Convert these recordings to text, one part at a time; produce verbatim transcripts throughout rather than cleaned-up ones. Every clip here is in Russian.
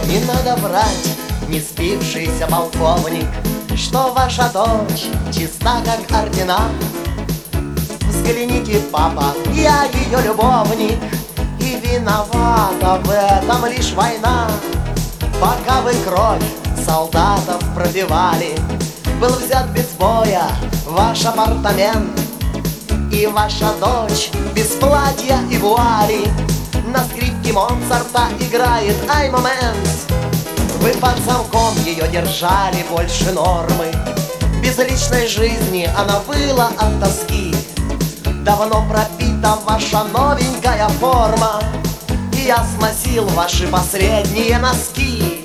Не надо врать, не спившийся полковник, что ваша дочь чиста, как ордена. Взгляните, папа, я ее любовник, и виновата в этом лишь война. Пока вы кровь солдатов пробивали, был взят без боя ваш апартамент, и ваша дочь без платья и вуали на скрипке Моцарта играет «Ай, момент». Вы под замком ее держали больше нормы, без личной жизни она выла от тоски. Давно пропита ваша новенькая форма, и я сносил ваши последние носки.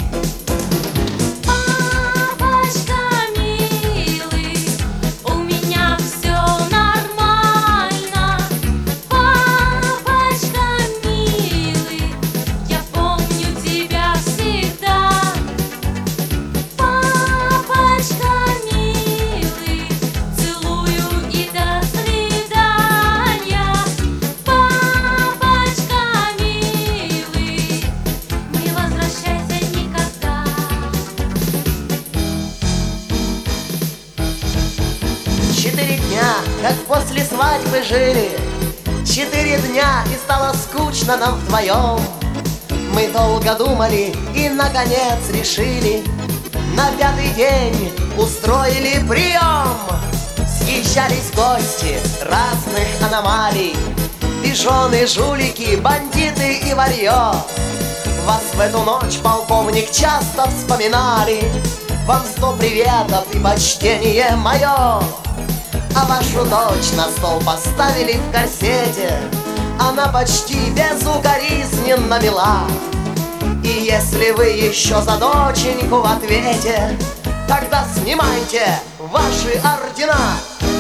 Четыре дня, как после свадьбы жили, четыре дня, и стало скучно нам вдвоем. Мы долго думали и, наконец, решили, на пятый день устроили прием. Съезжались гости разных аномалий, пижоны, жулики, бандиты и варьё. Вас в эту ночь, полковник, часто вспоминали, вам сто приветов и почтение мое. А вашу дочь на стол поставили в корсете, она почти безукоризненно мила. И если вы еще за доченьку в ответе, тогда снимайте ваши ордена.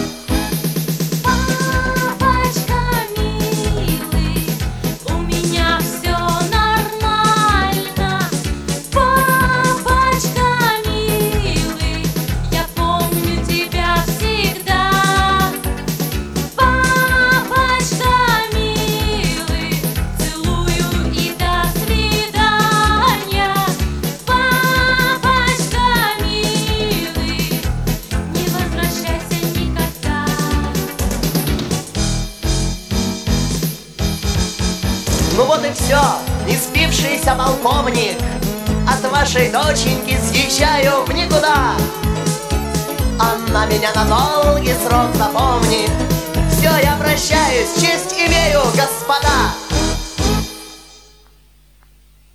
Ну вот и все, не спившийся полковник, от вашей доченьки съезжаю в никуда. Она меня на долгий срок запомнит. Все, я прощаюсь,